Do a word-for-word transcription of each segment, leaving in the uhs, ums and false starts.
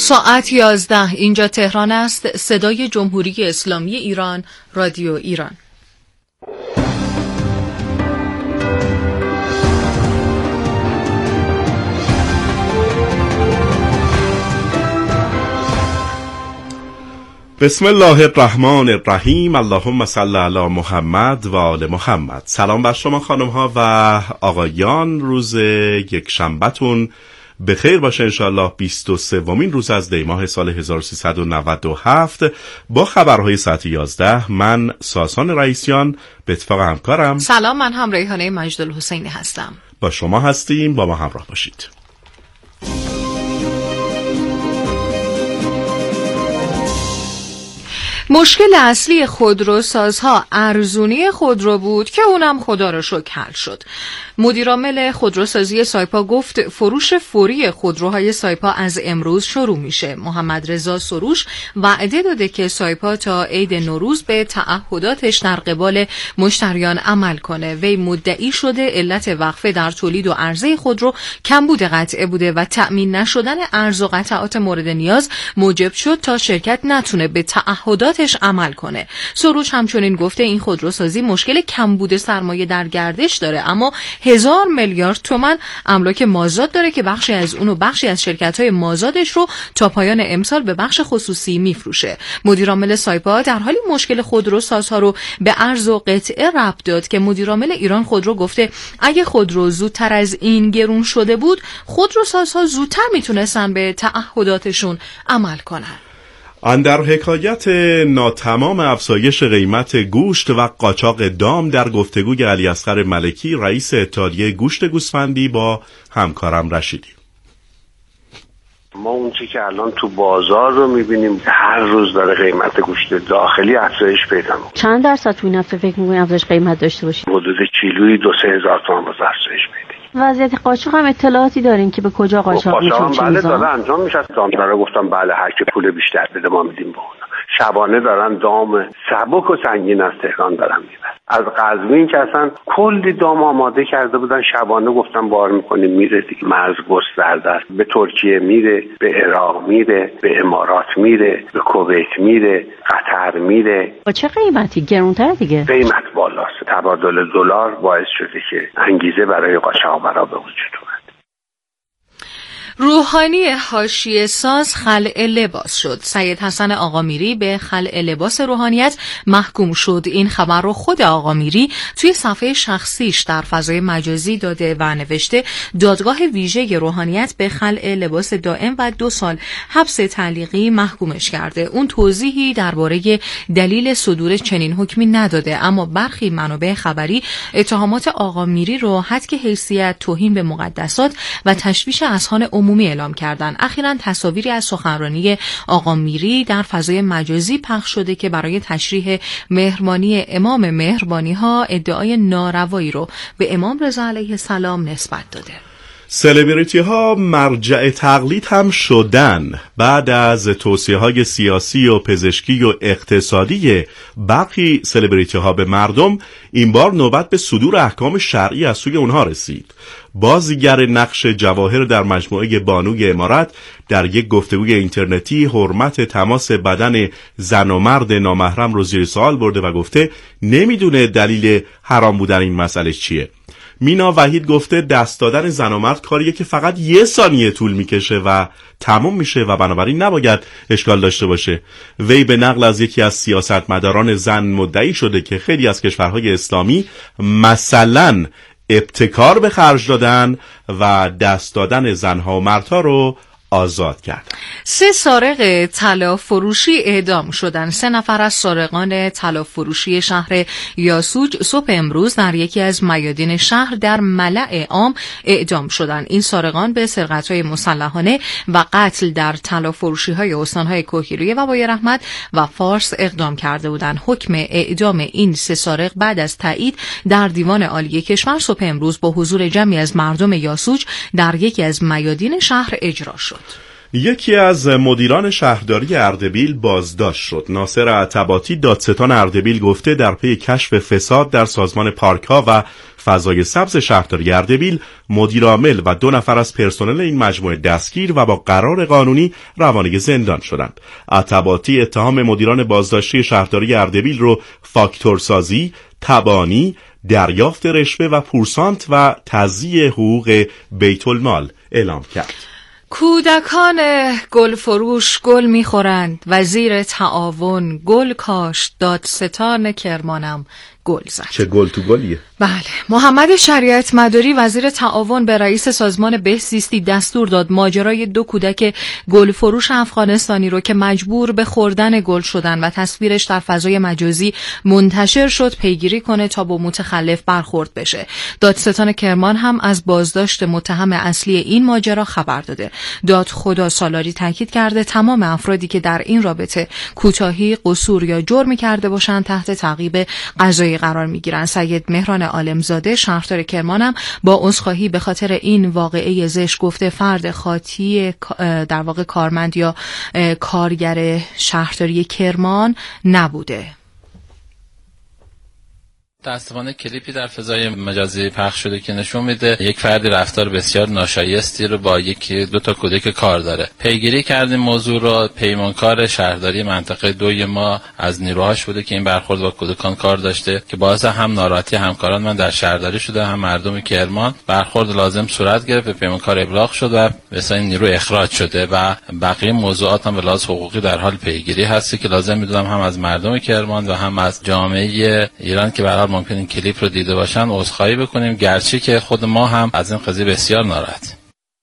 ساعت یازده اینجا تهران است. صدای جمهوری اسلامی ایران، رادیو ایران. بسم الله الرحمن الرحیم. اللهم صل علی محمد و آل محمد. سلام بر شما خانم ها و آقایان. روز یک شنبهتون به خیر باشه انشاءالله. بیست و سومین روز از دی ماه سال هزار و سیصد و نود و هفت با خبرهای ساعت یازده. من ساسان رئیسیان به اتفاق همکارم. سلام، من هم ریحانه مجدالحسینی هستم. با شما هستیم، با ما همراه باشید. مشکل اصلی خودروسازها ارزونی خودرو بود که اونم خدا رو شکر حل شد. مدیرعامل خودروسازی سایپا گفت فروش فوری خودروهای سایپا از امروز شروع میشه. محمد رضا سروش وعده داده که سایپا تا عید نوروز به تعهداتش در قبال مشتریان عمل کنه. وی مدعی شده علت وقفه در تولید و عرضه خودرو کمبود قطعه بوده و تأمین نشدن ارز و قطعات مورد نیاز موجب شد تا شرکت نتونه به تعهداتش عمل کنه. سروش همچنین گفته این خودروسازی مشکل کمبود سرمایه در گردش داره، اما هزار میلیارد تومان املاک مازاد داره که بخشی از اون و بخشی از شرکت‌های مازادش رو تا پایان امسال به بخش خصوصی میفروشه. مدیرعامل سایپا در حالی مشکل خودروسازها رو به ارز و قطعه ربط داد که مدیرعامل ایران خودرو گفته اگه خودرو زودتر از این گرون شده بود، خودروسازها زودتر میتونستن به تعهداتشون عمل کنن. آن در حکایت ناتمام افزایش قیمت گوشت و قاچاق دام در گفتگوی علی اصغر ملکی رئیس اتحادیه گوشت گوسفندی با همکارم رشیدی. ما اون چی که الان تو بازار رو میبینیم هر روز داره قیمت گوشت داخلی افزایش پیدا میکنه. چند درصد تو این هفته فکر میکنید افزایش قیمت داشته باشید؟ حدود کیلویی دو سه هزار تومان باز افزایش پیدا. وضعیت قاچاق هم اطلاعاتی دارین که به کجا قاچاق میشه؟ قاچاق بله داره انجام میشه. دامدارا گفتم بله هر کی پول بیشتر بده ما میدیم به اون. شبانه دارن دام سبک و سنگین از تهران دارن میبرن. از قزوین که اصلا کلی دام آماده کرده بودن، شبانه گفتم بار میکنیم میره دیگه. مرز گسترده است، به ترکیه میره، به عراق میره، به امارات میره، به کویت میره، قطر میره. با چه قیمتی؟ گرونتر دیگه. قیمت بالاست. تبادل دلار باعث شده که انگیزه برای قاچاقبرا به وجود اومد. روحانی حاشیه ساز خلع لباس شد. سید حسن آقامیری به خلع لباس روحانیت محکوم شد. این خبر رو خود آقامیری توی صفحه شخصیش در فضای مجازی داده و نوشته دادگاه ویژه روحانیت به خلع لباس دائم و دو سال حبس تعلیقی محکومش کرده. اون توضیحی درباره دلیل صدور چنین حکمی نداده، اما برخی منابع خبری اتهامات آقامیری رو حد که حیثیت، توهین به مقدسات و تشویش اذهان عمومی اعلام کردند. اخیراً تصاویری از سخنرانی آقامیری در فضای مجازی پخش شده که برای تشریح مهربانی امام مهربانی ها ادعای ناروایی رو به امام رضا علیه السلام نسبت داده. سلبریتی ها مرجع تقلید هم شدن. بعد از توصیه های سیاسی و پزشکی و اقتصادی برخی سلبریتی ها به مردم، این بار نوبت به صدور احکام شرعی از سوی اونها رسید. بازیگر نقش جواهر در مجموعه بانوی امارت در یک گفتگوی اینترنتی حرمت تماس بدن زن و مرد نامحرم رو زیر سوال برده و گفته نمیدونه دلیل حرام بودن این مسئله چیه. مینا وحید گفته دست دادن زن و مرد کاریه که فقط یه ثانیه طول میکشه و تموم میشه و بنابراین نباید اشکال داشته باشه. وی به نقل از یکی از سیاستمداران زن مدعی شده که خیلی از کشورهای اسلامی مثلا ابتکار به خرج دادن و دست دادن زنها و مردها رو آزاد کرد. سه سارق طلا فروشی اعدام شدند. سه نفر از سارقان طلا فروشی شهر یاسوج صبح امروز در یکی از میادین شهر در ملأ عام اعدام شدند. این سارقان به سرقت‌های مسلحانه و قتل در طلا فروشی‌های استان‌های کوهگیری و وای رحمت و فارس اقدام کرده بودند. حکم اعدام این سه سارق بعد از تایید در دیوان عالی کشور صبح امروز با حضور جمعی از مردم یاسوج در یکی از میادین شهر اجرا شد. یکی از مدیران شهرداری اردبیل بازداشت شد. ناصر عتباتی، دادستان اردبیل، گفته در پی کشف فساد در سازمان پارک‌ها و فضای سبز شهرداری اردبیل، مدیر عامل و دو نفر از پرسنل این مجموعه دستگیر و با قرار قانونی روانه زندان شدند. عتباتی اتهام مدیران بازداشتی شهرداری اردبیل رو فاکتورسازی، تبانی، دریافت رشوه و پورسانت و تضییع حقوق بیت المال اعلام کرد. کودکان گل فروش گل میخورند، وزیر تعاون گل کاشت، دادستان کرمانم گل زد. چه گل تو گلیه؟ بله. محمد شریعت مداری وزیر تعاون به رئیس سازمان بهزیستی دستور داد ماجرای دو کودک گل فروش افغانستانی رو که مجبور به خوردن گل شدن و تصویرش در فضای مجازی منتشر شد پیگیری کنه تا با متخلف برخورد بشه. دادستان کرمان هم از بازداشت متهم اصلی این ماجرا خبر داده. دادخدا سالاری تاکید کرده تمام افرادی که در این رابطه کوتاهی، قصور یا جرمی کرده باشند تحت تعقیب قضایی قرار میگیرن. سید مهران عالمزاده شهردار کرمانم با عذرخواهی به خاطر این واقعه زشت گفته فرد خاطی در واقع کارمند یا کارگر شهرداری کرمان نبوده. متأسفانه کلیپی در فضای مجازی پخش شده که نشون میده یک فردی رفتار بسیار ناشایستی رو با یکی دو تا کودک کار داره. پیگیری کردیم موضوع رو. پیمانکار شهرداری منطقه دوی ما از نیروهاش بوده که این برخورد با کودکان کار داشته که باعث هم ناراحتی همکاران من در شهرداری شده هم مردم کرمان. برخورد لازم صورت گرفت، به پیمانکار ابلاغ شد و به این نیرو اخراج شده و بقیه موضوعات هم به لحاظ حقوقی در حال پیگیری هستی که لازم میدونم هم از مردم کرمان و هم از جامعه ایران که به هر حال ممکن این کلیپ رو دیده باشن عذرخواهی بکنیم، گرچه که خود ما هم از این قضیه بسیار ناراحتیم.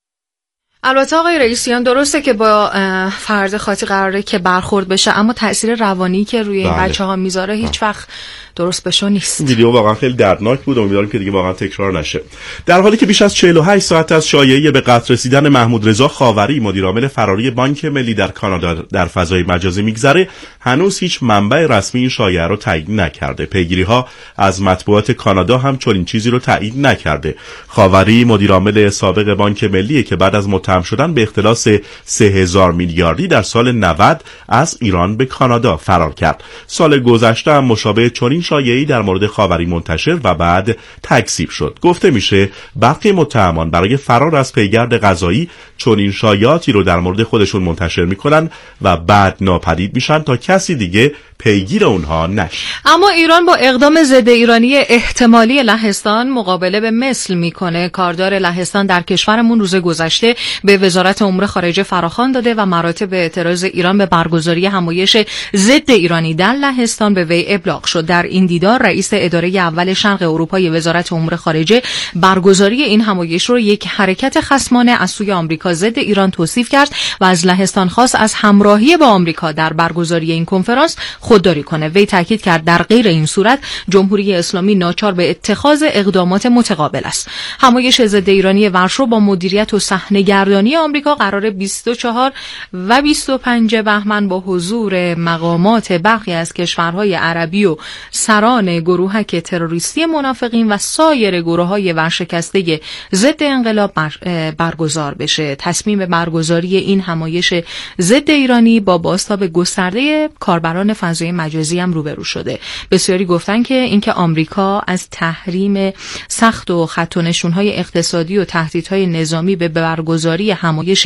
البته آقای رئیسیان درسته که با فرد خاطی قراره که برخورد بشه، اما تأثیر روانی که روی این بچه ها میذاره هیچ وقت درست بشو نیست. ویدیو واقعا خیلی دردناک بود، امیدوارم که دیگه واقعا تکرار نشه. در حالی که بیش از چهل و هشت ساعت از شایعه به قتل رسیدن محمود رضا خاوری مدیر عامل فراری بانک ملی در کانادا در فضای مجازی میگذره، هنوز هیچ منبع رسمی این شایعه رو تایید نکرده. پیگیری‌ها از مطبوعات کانادا هم چنین چیزی رو تایید نکرده. خاوری مدیر عامل سابق بانک ملی که بعد از متهم شدن به اختلاس سه هزار میلیاردی در سال نود از ایران به کانادا فرار کرد. سال گذشته هم مشابه چنین شایعه‌ای در مورد خاوری منتشر و بعد تکذیب شد. گفته میشه برخی متهمان برای فرار از پیگرد قضایی چنین شایعاتی رو در مورد خودشون منتشر میکنن و بعد ناپدید میشن تا کسی دیگه پیگیر اونها نشه. اما ایران با اقدام ضد ایرانی احتمالی لهستان مقابله به مثل میکنه. کاردار لهستان در کشورمون روز گذشته به وزارت امور خارجه فراخوان داده و مراتب اعتراض ایران به برگزاری همایش ضد ایرانی در لهستان به وی ابلاغ شد. در این دیدار رئیس اداره اول شرق اروپای وزارت امور خارجه برگزاری این همایش رو یک حرکت خصمانه از سوی آمریکا ضد ایران توصیف کرد و از لهستان خواست از همراهی با آمریکا در برگزاری این کنفرانس خودداری کنه. وی تاکید کرد در غیر این صورت جمهوری اسلامی ناچار به اتخاذ اقدامات متقابل است. همایش ضد ایرانی ورشو با مدیریت و صحنه‌گردانی آمریکا قرار بیست و چهار و بیست و پنج بهمن با حضور مقامات برخی از کشورهای عربی و سران گروهک تروریستی منافقین و سایر گروه‌های ورشکسته ضد انقلاب برگزار بشه. تصمیم برگزاری این همایش ضد ایرانی با بازتاب گسترده کاربران فضای مجازی هم روبرو شده. بسیاری گفتن که اینکه آمریکا از تحریم سخت و خط و نشون‌های اقتصادی و تهدیدهای نظامی به برگزاری همایش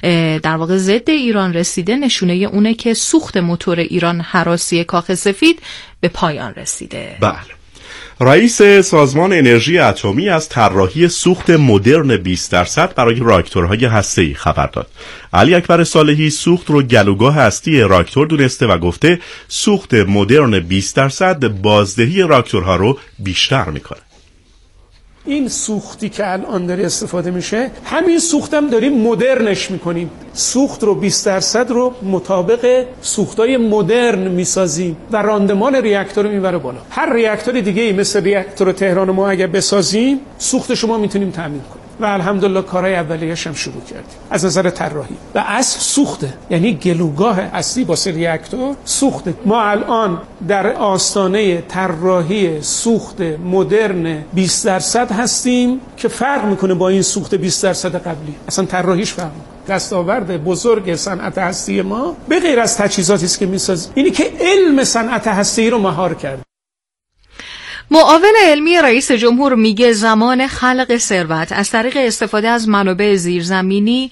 در واقع ضد ایران رسیده نشونه اونه که سوخت موتور ایران هراسی کاخ سفید به پایان رسیده. بله. رئیس سازمان انرژی اتمی از طراحی سوخت مدرن بیست درصد برای راکتورهای هسته‌ای خبر داد. علی اکبر صالحی سوخت رو گلوگاه هستی راکتور دونسته و گفته سوخت مدرن بیست درصد بازدهی راکتورها رو بیشتر میکنه. این سوختی که الان داره استفاده میشه همین سوختم داریم مدرنش میکنیم. سوخت رو بیست درصد رو مطابق سوختای مدرن میسازیم و راندمان ریاکتور رو میبره بالا. هر ریاکتور دیگه ای مثل ریاکتور تهران ما اگه بسازیم سوخت شما میتونیم تامین کنیم و الحمدلله کارهای اولیه‌اش هم شروع کردیم از نظر طراحی. و اصل سوخته، یعنی گلوگاه اصلی واسه ریاکتور سوخته. ما الان در آستانه طراحی سوخت مدرن بیست درصد هستیم که فرق میکنه با این سوخت بیست درصد قبلی. اصلا طراحیش فرق میکنه. دستاورد بزرگ صنعت هستی ما به غیر از تجهیزاتی است که می‌سازیم، اینی که علم صنعت هستی رو مهار کرد. معاون علمی رئیس جمهور میگه زمان خلق ثروت از طریق استفاده از منابع زیرزمینی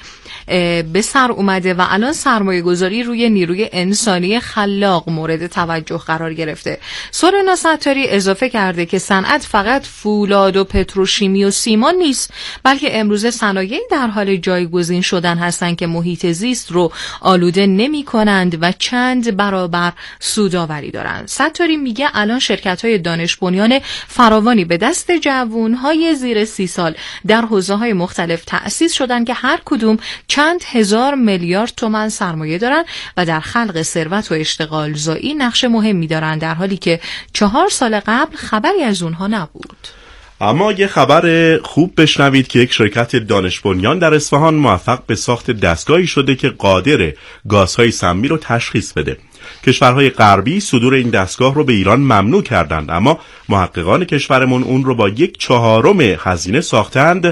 به سر اومده و الان سرمایه گذاری روی نیروی انسانی خلاق مورد توجه قرار گرفته. سورنا ستاری اضافه کرده که صنعت فقط فولاد و پتروشیمی و سیمان نیست، بلکه امروزه صنایعی در حال جایگزین شدن هستند که محیط زیست رو آلوده نمی کنند و چند برابر سودآوری دارند. ستاری میگه الان شرکت‌های دانش بنیان فراوانی به دست جوانهای زیر سی سال در حوزه‌های مختلف تأسیس شدن که هر کدوم چند هزار میلیارد تومان سرمایه دارن و در خلق ثروت و اشتغال زایی نقش مهمی دارن، در حالی که چهار سال قبل خبری از اونها نبود. اما یه خبر خوب بشنوید که یک شرکت دانش بنیان در اصفهان موفق به ساخت دستگاهی شده که قادر گازهای سمی رو تشخیص بده. کشورهای غربی صدور این دستگاه رو به ایران ممنوع کردند، اما محققان کشورمون اون رو با یک چهارم هزینه ساختند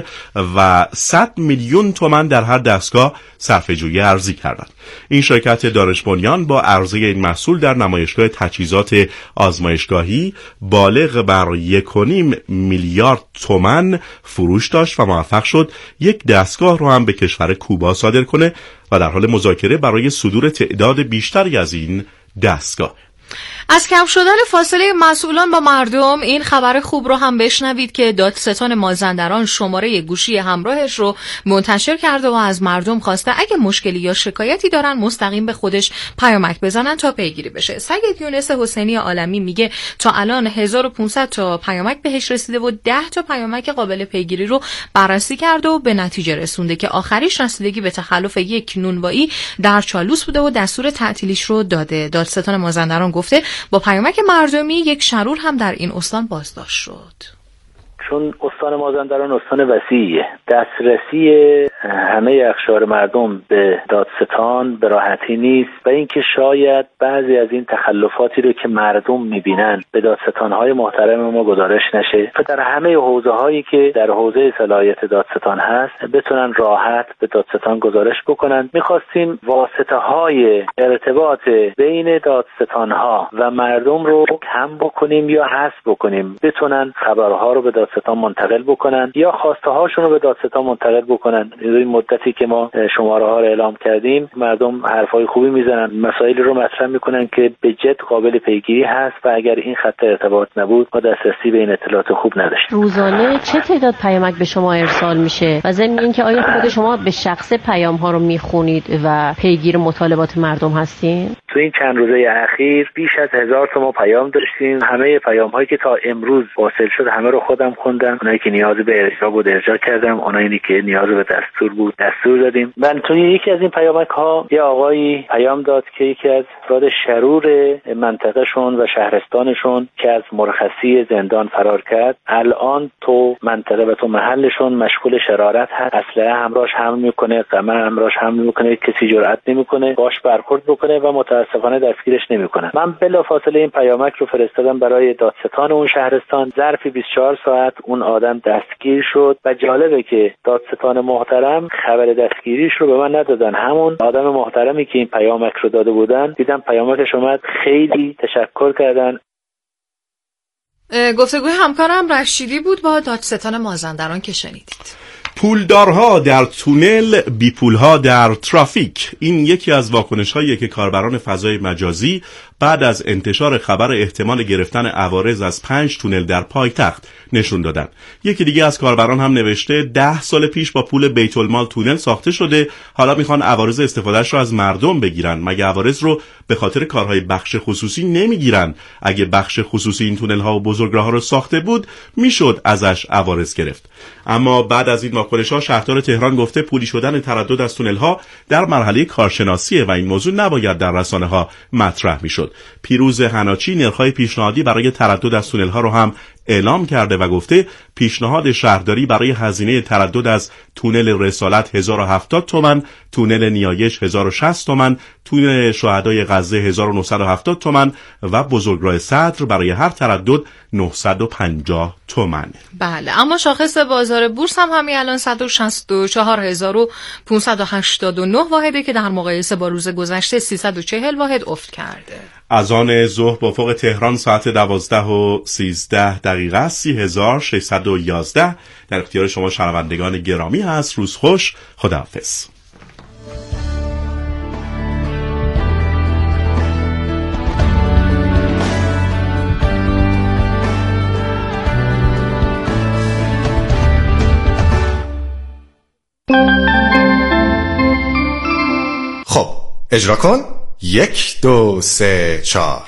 و صد میلیون تومان در هر دستگاه صرفه‌جویی ارزی کردند. این شرکت دانش بنیان با عرضه این محصول در نمایشگاه تجهیزات آزمایشگاهی بالغ بر یک و نیم میلیارد تومان فروش داشت و موفق شد یک دستگاه رو هم به کشور کوبا صادر کنه و در حال مذاکره برای صدور تعداد بیشتری از این دستگاه. از کم شدن فاصله مسئولان با مردم این خبر خوب رو هم بشنوید که دادستان مازندران شماره گوشی همراهش رو منتشر کرده و از مردم خواسته اگه مشکلی یا شکایتی دارن مستقیم به خودش پیامک بزنن تا پیگیری بشه. سید یونس حسینی عالمی میگه تا الان هزار و پانصد تا پیامک بهش رسیده و ده تا پیامک قابل پیگیری رو بررسی کرده و به نتیجه رسونده که آخریش رسیدگی به تخلف یک نونوایی در چالوس بوده و دستور تعطیلیش رو داده. دادستان مازندران گفته با پیامک مردمی یک شرور هم در این استان بازداشت شد. چون استان مازندران استان وسیعیه، دسترسی همه اقشار مردم به دادستان به راحتی نیست و اینکه شاید بعضی از این تخلفاتی رو که مردم میبینن به دادستان‌های محترم ما گزارش نشه و در همه حوزه‌هایی که در حوزه صلاحیت دادستان هست بتونن راحت به دادستان گزارش بکنن. می‌خواستیم واسطه‌های ارتباط بین دادستان‌ها و مردم رو کم بکنیم یا حذف بکنیم، بتونن خبرها رو به دادستان منتقل بکنن یا خواسته هاشون رو به دادستان منتقل بکنن. این مدتی که ما شماره ها رو اعلام کردیم مردم حرفای خوبی میزنن، مسائلی رو مطرح میکنن که به جد قابل پیگیری هست و اگر این خط ارتباط نبود ما دسترسی به این اطلاعات خوب نداشتیم. روزانه چه تعداد پیامک به شما ارسال میشه و ضمن اینکه آیا خود شما به شخص پیام ها رو میخونید و پیگیر مطالبات مردم هستین؟ تو این چند روزه اخیر بیش از هزار تا ما پیام داشتیم. همه پیام هایی که تا امروز واصل شد همه رو خودم خوندم. اونایی که نیاز به ارجاع بود ارجاع کردم، اونایی که نیاز به دستور بود دستور دادیم. من توی یکی از این پیامک ها یه آقایی پیام داد که یکی از افراد شرور منطقهشون و شهرستانشون که از مرخصی زندان فرار کرد الان تو منطقه و تو محلشون مشغول شرارت هست، اسلحه همراهش حمل میکنه، قمع همراهش حمل میکنه، کسی جرئت نمیکنه باش برخورد بکنه و متاسفانه دستگیرش نمیکنن. من بلافاصله این پیامک رو فرستادم برای دادستان اون شهرستان. ظرف بیست و چهار ساعت اون آدم دستگیر شد و جالبه که دادستان محترم خبر دستگیریش رو به من ندادن. همون آدم محترمی که این پیامک رو داده بودن دیدم پیامکش اومد، خیلی تشکر کردن. گفتگوی همکارم رشیدی بود با دادستان مازندران که شنیدید. پولدارها در تونل، بی پولها در ترافیک. این یکی از واکنش‌هایی که کاربران فضای مجازی بعد از انتشار خبر احتمال گرفتن عوارض از پنج تونل در پایتخت نشون دادن. یکی دیگه از کاربران هم نوشته ده سال پیش با پول بیت المال تونل ساخته شده، حالا میخوان عوارض استفادهش رو از مردم بگیرن. مگه عوارض رو به خاطر کارهای بخش خصوصی نمیگیرن؟ اگه بخش خصوصی این تونل ها و بزرگراه‌ها رو ساخته بود میشد ازش عوارض گرفت. اما بعد از این واکنش ها شهردار تهران گفته پولی شدن تردد از تونل ها در مرحله کارشناسیه و این موضوع نباید در رسانه ها مطرح میشد. پیروز حناچی نرخ‌های پیشنهادی برای تردد از تونل ها رو هم اعلام کرده و گفته پیشنهاد شهرداری برای هزینه تردد از تونل رسالت هزار و هفتاد تومان، تونل نیایش هزار و شصت تومان، تونل شهدای غزه هزار و نهصد و هفتاد تومان و بزرگراه صدر برای هر تردد نهصد و پنجاه تومان. بله، اما شاخص بازار بورس هم همین الان صد و شصت و چهار هزار و پانصد و هشتاد و نه واحده که در مقایسه با روز گذشته سیصد و چهل واحد افت کرده. از آن ظهر با افق تهران ساعت دوازده و سیزده دقیقه سی هزار و ششصد و یازده در اختیار شما شنوندگان گرامی هست. روز خوش، خداحافظ. خب اجرا کن. یک دو سه چار.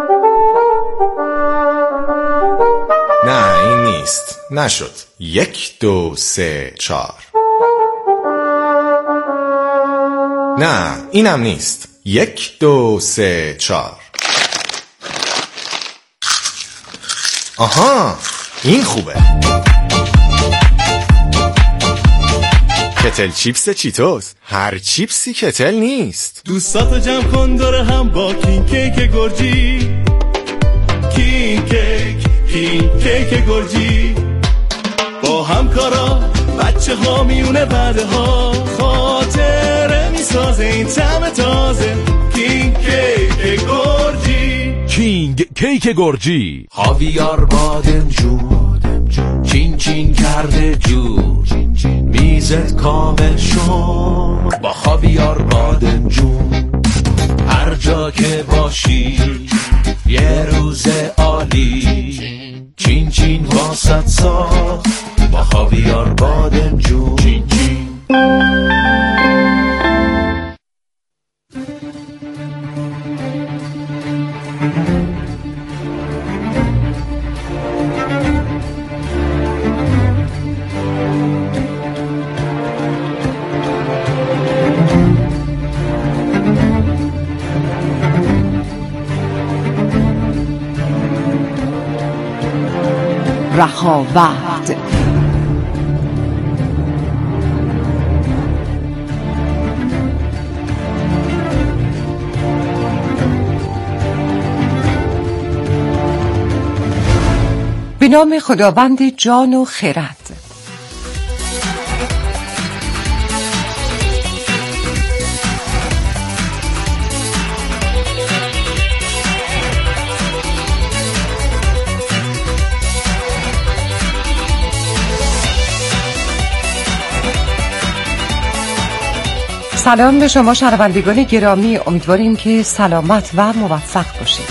نه این نیست، نشد. یک دو سه چار. نه اینم نیست. یک دو سه چار. آها این خوبه. کتل چیپس چیتوس. هر چیپسی کتل نیست. دوستاتو جمع کن دور هم با کینگ کیک گرجی. کینگ کیک، کینگ کیک گرجی. با همکارا بچه ها میونه بعده ها خاطره میسازه این طعم تازه. کینگ کیک گرجی. کینگ کیک گرجی. خاویار بادمجون چین چین کرده جون. میزت کامل شد با خاویار بادمجون. هر جا که باشی یه روز عالی. چین چین واسط ساخت با خاویار بادمجون. چین چین. رخاوت. به نام خداوند جان و خرد. سلام به شما شنوندگان گرامی، امیدواریم که سلامت و موفق باشید.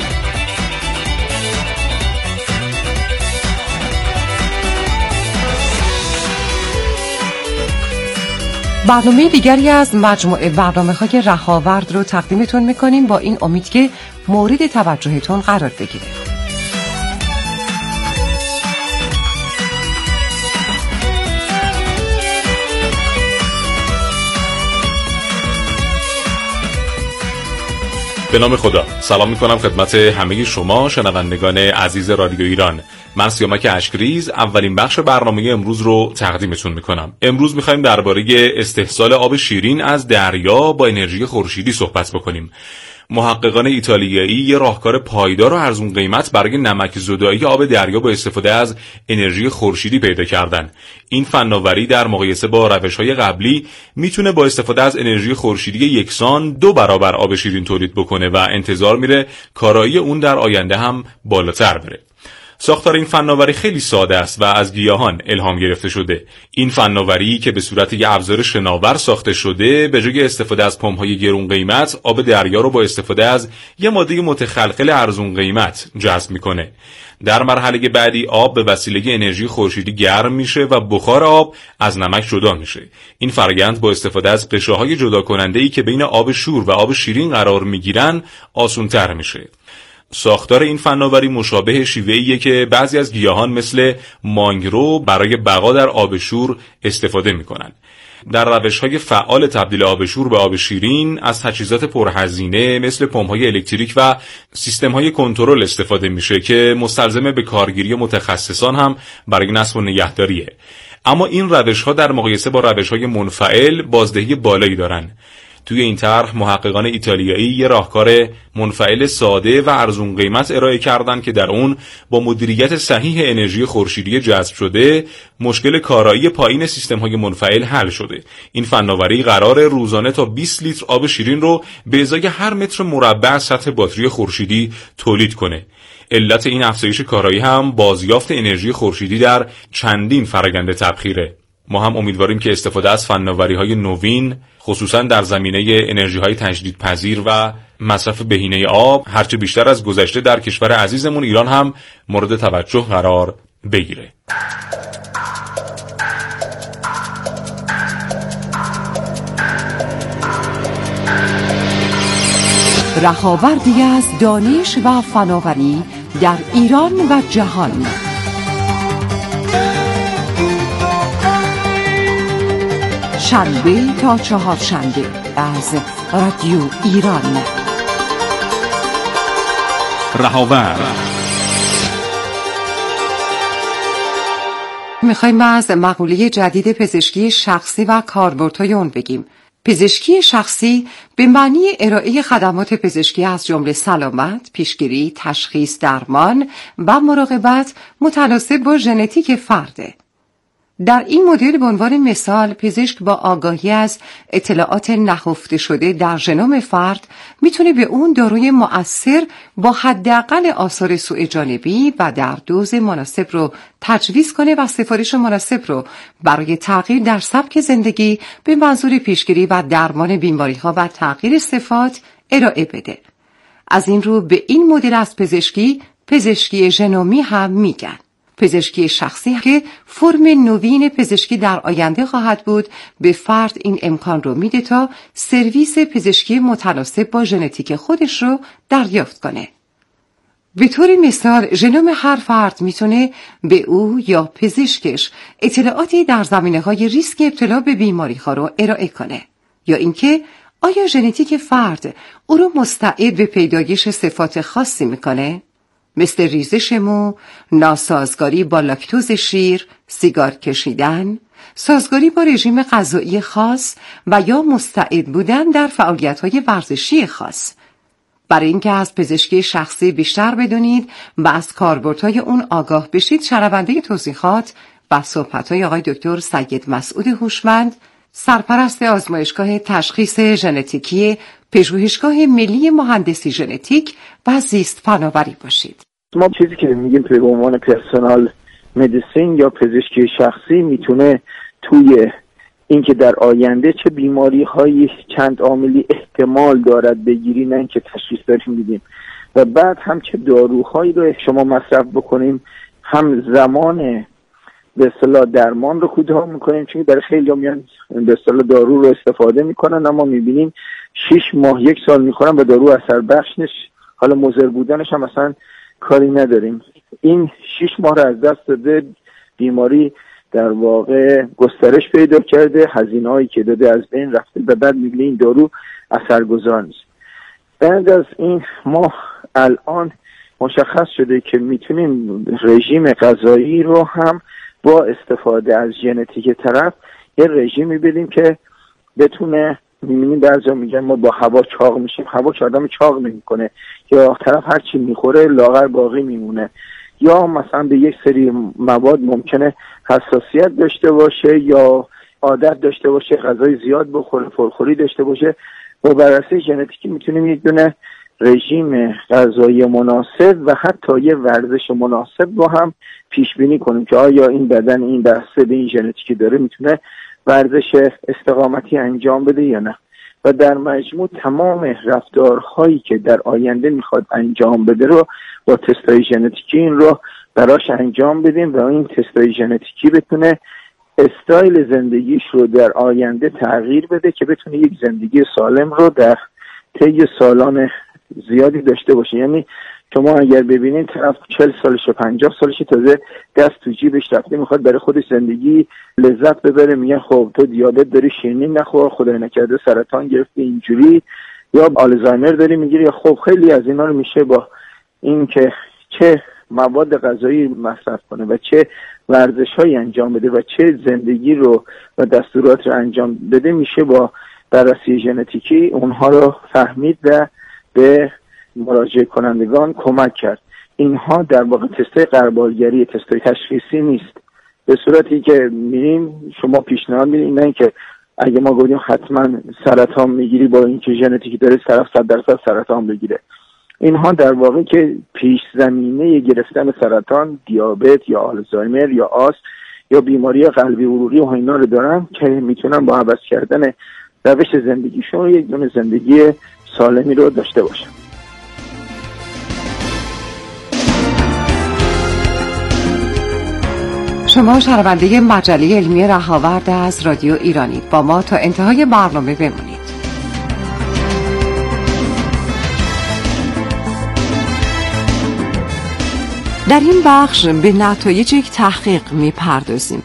برنامه دیگری از مجموعه برنامه‌های رهاورد رو تقدیمتون می‌کنیم با این امید که مورد توجهتون قرار بگیره. به نام خدا سلام میکنم خدمت همه شما شنوندگان عزیز رادیو ایران. من سیامک اشکریز اولین بخش برنامه امروز رو تقدیمتون میکنم. امروز میخوایم درباره استحصال آب شیرین از دریا با انرژی خورشیدی صحبت بکنیم. محققان ایتالیایی یه راهکار پایدار و ارزون قیمت برای نمک زدایی آب دریا با استفاده از انرژی خورشیدی پیدا کردن. این فناوری در مقایسه با روش‌های قبلی میتونه با استفاده از انرژی خورشیدی یکسان دو برابر آب شیرین تولید بکنه و انتظار میره کارایی اون در آینده هم بالاتر بره. ساختار این فناوری خیلی ساده است و از گیاهان الهام گرفته شده. این فناوری که به صورت یک ابزار شناور ساخته شده، به جای استفاده از پمپ‌های گرون قیمت، آب دریا رو با استفاده از یک ماده متخلخل ارزون قیمت جذب میکنه. در مرحله بعدی آب به وسیله انرژی خورشیدی گرم میشه و بخار آب از نمک جدا میشه. این فرآیند با استفاده از قشرهای جدا کننده‌ای که بین آب شور و آب شیرین قرار میگیرن آسان‌تر میشه. ساختار این فناوری مشابه شیوه‌ایه که بعضی از گیاهان مثل مانگرو برای بقا در آب شور استفاده میکنن. در روش‌های فعال تبدیل آب شور به آب شیرین از تجهیزات پرهزینه مثل پمپ‌های الکتریک و سیستم‌های کنترل استفاده میشه که مستلزم به کارگیری متخصصان هم برای نصب و نگهداریه. اما این روش‌ها در مقایسه با روش‌های منفعل بازدهی بالایی دارن. توی این طرح محققان ایتالیایی یه راهکار منفعل ساده و ارزون قیمت ارائه کردن که در اون با مدیریت صحیح انرژی خورشیدی جذب شده مشکل کارایی پایین سیستم‌های منفعل حل شده. این فناوری قرار روزانه تا بیست لیتر آب شیرین رو به ازای هر متر مربع سطح باتری خورشیدی تولید کنه. علت این افزایش کارایی هم بازیافت انرژی خورشیدی در چندین فرآیند تبخیره. ما هم امیدواریم که استفاده از فناوری‌های نوین خصوصا در زمینه انرژی‌های تجدیدپذیر و مصرف بهینه آب هرچه بیشتر از گذشته در کشور عزیزمون ایران هم مورد توجه قرار بگیره. رهاوردی از دانش و فناوری در ایران و جهان. شنبه تا چهارشنبه از رادیو ایران. رهاورد. میخوایم از مقوله جدید پزشکی شخصی و کاربردهای اون بگیم. پزشکی شخصی به معنی ارائه خدمات پزشکی از جمله سلامت، پیشگیری، تشخیص، درمان و مراقبت متناسب با ژنتیک فرده. در این مدل به عنوان مثال پزشک با آگاهی از اطلاعات نهفته شده در ژنوم فرد میتونه به اون داروی مؤثر با حداقل آثار سوء جانبی و در دوز مناسب رو تجویز کنه و سفارش مناسب رو برای تغییر در سبک زندگی به منظور پیشگیری و درمان بیماری‌ها و تغییر صفات ارائه بده. از این رو به این مدل از پزشکی پزشکی ژنومی هم میگن. پزشکی شخصی که فرم نوین پزشکی در آینده خواهد بود به فرد این امکان رو میده تا سرویس پزشکی متناسب با ژنتیک خودش رو دریافت کنه. به طور مثال ژنوم هر فرد میتونه به او یا پزشکش اطلاعاتی در زمینه‌های ریسک ابتلا به بیماری‌ها رو ارائه کنه، یا اینکه آیا ژنتیک فرد او رو مستعد به پیدایش صفات خاصی میکنه؟ مثل ریزش مو، ناسازگاری با لاکتوز شیر، سیگار کشیدن، سازگاری با رژیم غذایی خاص و یا مستعد بودن در فعالیت‌های ورزشی خاص. برای اینکه از پزشکی شخصی بیشتر بدونید و از کاربردهای اون آگاه بشید، شنونده توضیحات و صحبت‌های آقای دکتر سید مسعود هوشمند، سرپرست آزمایشگاه تشخیص ژنتیکی پژوهشگاه ملی مهندسی ژنتیک و زیست فناوری باشید. ما چیزی که میگیم به عنوان پرسونال مدیسین یا پزشکی شخصی میتونه توی اینکه در آینده چه بیماری هایی چند عاملی احتمال دارد بگیری، نه اینکه تشخیص داریم میدیم، و بعد هم چه داروهایی رو شما مصرف بکنیم، هم زمان به اصطلاح درمان رو کوتاه میکنیم، چون برای خیلی میان به اصطلاح دارو رو استفاده میکنن اما میبینیم شش ماه یک سال میخورن و دارو اثر بخش نیست، حالا مضر بودنش هم اصلا کاری نداریم. این شش ماه رو از دست داده، بیماری در واقع گسترش پیدا کرده، هزینه هایی که داده از بین رفته و بعد میبینیم این دارو اثرگذار نیست. بعد از این ما الان مشخص شده که میتونیم رژیم غذایی رو هم با استفاده از ژنتیک طرف یه رژیمی بدیم که بتونه، میبینیم بعضیا میگن ما با هوا چاق میشیم، هوا که آدم چاق نمیکنه، یا طرف هر چی میخوره لاغر باقی میمونه، یا مثلا به یک سری مواد ممکنه حساسیت داشته باشه یا عادت داشته باشه غذای زیاد بخوره، پرخوری داشته باشه. با بررسی ژنتیکی میتونیم یک دونه رژیم غذایی مناسب و حتی یه ورزش مناسب رو هم پیش بینی کنیم که آیا این بدن این بسته به این ژنتیکی داره میتونه ورزش استقامتی انجام بده یا نه. و در مجموع تمام رفتارهایی که در آینده میخواد انجام بده رو با تستای ژنتیکی این رو براش انجام بدیم و این تستای ژنتیکی بتونه استایل زندگیش رو در آینده تغییر بده که بتونه یک زندگی سالم رو در طی سالان زیادی داشته باشه. یعنی شما اگر ببینید طرف چهل سالشه پنجاه سالشه تازه دست تو جیبش رفته میخواد برای خودش زندگی لذت ببره، میگن خب تو دیابت داری شیرینی نخور، خدای نکرده سرطان گرفتی اینجوری، یا آلزایمر داری میگیری. یا خب خیلی از اینا رو میشه با این که چه مواد غذایی مصرف کنه و چه ورزش‌هایی انجام بده و چه زندگی رو و دستورات رو انجام بده، میشه با بررسی ژنتیکی اونها رو فهمید و به مراجعه کنندگان کمک کرد. اینها در واقع تستای غربالگری، تستای تشخیصی نیست. به صورتی که میریم شما پیشنهاد میدین، نه اینکه اگه ما گفتیم حتما سرطان میگیری با اینکه ژنتیکی داره طرف صد درصد سرطان بگیره. اینها در واقع که پیش زمینه گرفتن سرطان، دیابت یا آلزایمر یا آس یا بیماری قلبی عروقی و اینا رو دارن که میتونن با عوض کردن روش زندگیشون یک دونه زندگی سالمی رو داشته باشن. شما شنونده مجله علمی رهاورد از رادیو ایرانی، با ما تا انتهای برنامه بمونید. در این بخش به نتایج یک تحقیق می‌پردازیم.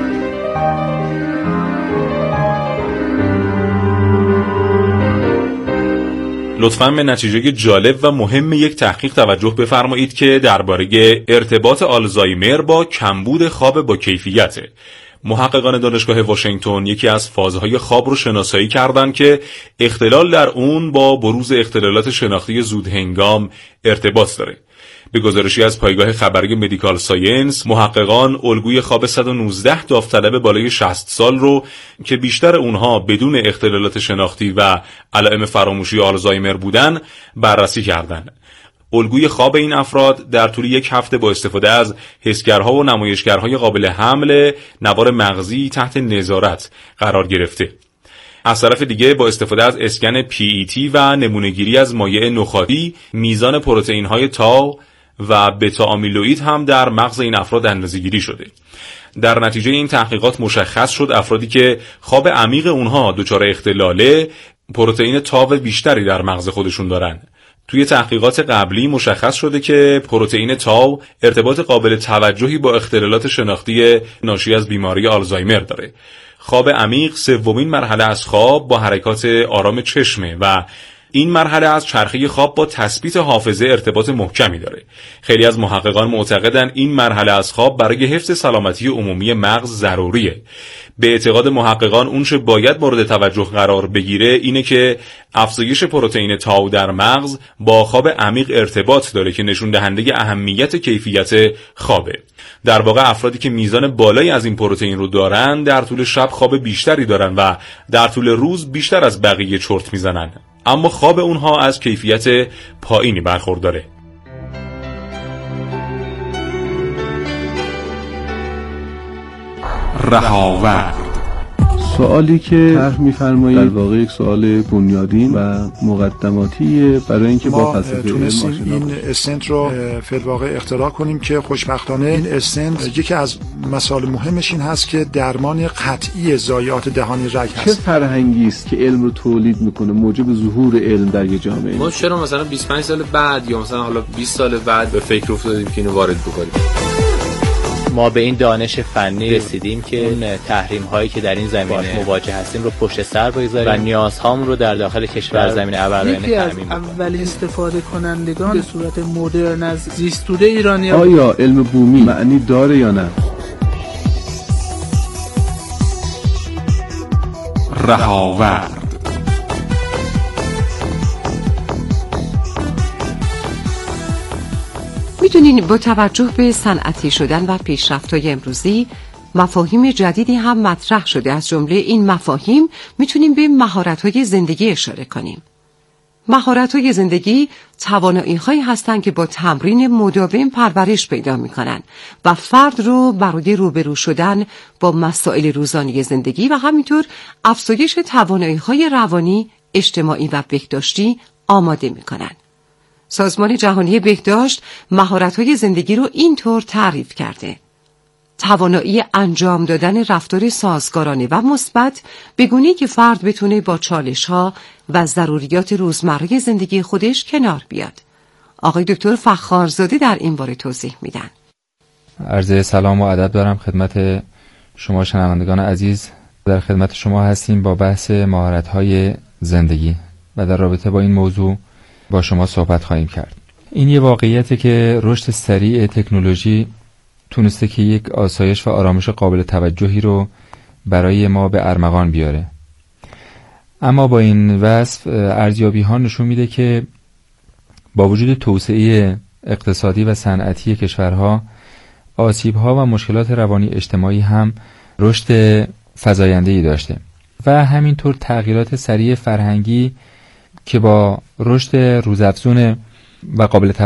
لطفاً به نتیجه جالب و مهم یک تحقیق توجه بفرمایید که درباره ارتباط آلزایمر با کمبود خواب با کیفیته. محققان دانشگاه واشنگتن یکی از فازهای خواب رو شناسایی کردند که اختلال در اون با بروز اختلالات شناختی زودهنگام ارتباط داره. به گزارشی از پایگاه خبری مدیکال ساینس، محققان الگوی خواب صد و نوزده داوطلب بالای شصت سال رو که بیشتر اونها بدون اختلالات شناختی و علائم فراموشی آلزایمر بودن بررسی کردند. الگوی خواب این افراد در طول یک هفته با استفاده از حسگرها و نمایشگرهای قابل حمل نوار مغزی تحت نظارت قرار گرفته. از طرف دیگه با استفاده از اسکن پی ای تی و نمونه‌گیری از مایع نخاعی، میزان پروتئین‌های تاو و بتا آمیلوئید هم در مغز این افراد اندازه‌گیری شده. در نتیجه این تحقیقات مشخص شد افرادی که خواب عمیق اونها دچار اختلاله، پروتئین تاو بیشتری در مغز خودشون دارن. توی تحقیقات قبلی مشخص شده که پروتئین تاو ارتباط قابل توجهی با اختلالات شناختی ناشی از بیماری آلزایمر داره. خواب عمیق سومین مرحله از خواب با حرکات آرام چشمه و این مرحله از چرخه خواب با تثبیت حافظه ارتباط محکمی داره. خیلی از محققان معتقدن این مرحله از خواب برای حفظ سلامتی عمومی مغز ضروریه. به اعتقاد محققان اونچه باید مورد توجه قرار بگیره اینه که افزایش پروتئین تاو در مغز با خواب عمیق ارتباط داره که نشون دهنده اهمیت کیفیت خوابه. در واقع افرادی که میزان بالایی از این پروتئین رو دارن در طول شب خواب بیشتری دارن و در طول روز بیشتر از بقیه چرت میزنن، اما خواب اونها از کیفیت پایینی برخورداره. رهاورد. سوالی که طرح می‌فرمایید در واقع یک سوال بنیادین و مقدماتیه برای اینکه با فلسفه علم آشنا این استنت رو فی الواقع اختراع کنیم که خوشبختانه این استنت یکی از مسائل مهمش این هست که درمان قطعی ضایعات دهانی رگ هست. چه فرهنگی است که علم رو تولید میکنه موجب ظهور علم در یه جامعه؟ ما چرا مثلا بیست و پنج سال بعد یا مثلا حالا بیست سال بعد به فکر افتادیم که اینو وارد بکنیم؟ ما به این دانش فنی رسیدیم که اون تحریم هایی که در این زمینه مواجه هستیم رو پشت سر بگذاریم و نیازهام رو در داخل کشور زمینه ابرآیینه تامین کنیم. اولین استفاده کنندگان به صورت مدرن از زیستوده ایرانی آیا علم بومی معنی داره یا نه؟ رهاورد. میدونین با توجه به صنعتی شدن و پیشرفت‌های امروزی مفاهیم جدیدی هم مطرح شده. از جمله این مفاهیم میتونیم به مهارت‌های زندگی اشاره کنیم. مهارت‌های زندگی توانایی‌هایی هستند که با تمرین مداوم پرورش پیدا می‌کنند و فرد رو برای روبرو شدن با مسائل روزانه زندگی و همینطور افزایش توانایی‌های روانی، اجتماعی و بهداشتی آماده می‌کنند. سازمان جهانی بهداشت مهارت‌های زندگی رو اینطور تعریف کرده: توانایی انجام دادن رفتار سازگارانه و مثبت به گونه‌ای که فرد بتونه با چالش‌ها و ضروریات روزمره زندگی خودش کنار بیاد. آقای دکتر فخارزاده در این باره توضیح میدن. عرض سلام و ادب دارم خدمت شما شنوندگان عزیز. در خدمت شما هستیم با بحث مهارت‌های زندگی و در رابطه با این موضوع با شما صحبت خواهیم کرد. این یه واقعیته که رشد سریع تکنولوژی تونسته که یک آسایش و آرامش قابل توجهی رو برای ما به ارمغان بیاره. اما با این وصف ارزیابی ها نشون میده که با وجود توسعه اقتصادی و صنعتی کشورها، آسیب ها و مشکلات روانی اجتماعی هم رشد فزاینده‌ای داشته و همینطور تغییرات سریع فرهنگی که با رشد روزافزون و قابل